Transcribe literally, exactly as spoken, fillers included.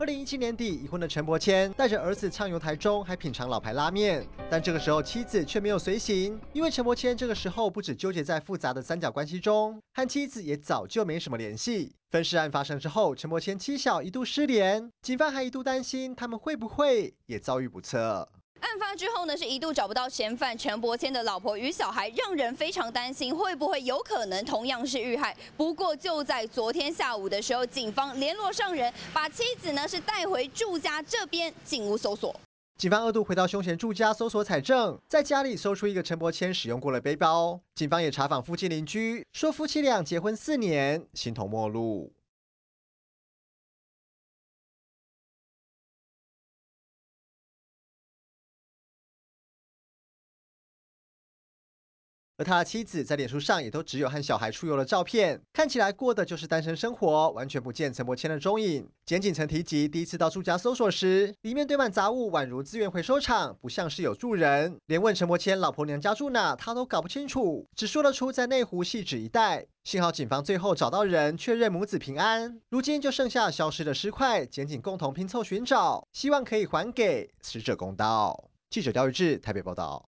二零一七年底已婚的陈柏谦带着儿子畅游台中，还品尝老牌拉面。但这个时候妻子却没有随行，因为陈柏谦这个时候不只纠结在复杂的三角关系中，和妻子也早就没什么联系。分尸案发生之后，陈柏谦妻小一度失联，警方还一度担心他们会不会也遭遇不测。 案发之后呢，是一度找不到嫌犯陈柏谦的老婆与小孩，让人非常担心会不会有可能同样是遇害。不过就在昨天下午的时候，警方联络上人，把妻子呢是带回住家这边进屋搜索。 警方二度回到凶嫌住家搜索采证，在家里搜出一个陈柏谦使用过的背包。警方也查访附近邻居，说夫妻俩结婚四年，形同陌路。而他的妻子在脸书上也都只有和小孩出游的照片，看起来过的就是单身生活，完全不见陈柏谦的踪影。检警曾提及，第一次到住家搜索时，里面堆满杂物，宛如资源回收场，不像是有住人。连问陈柏谦老婆娘家住哪，他都搞不清楚，只说得出在内湖汐止一带。幸好警方最后找到人，确认母子平安。如今就剩下消失的尸块，检警共同拼凑寻找，希望可以还给死者公道。记者廖玉志台北报道。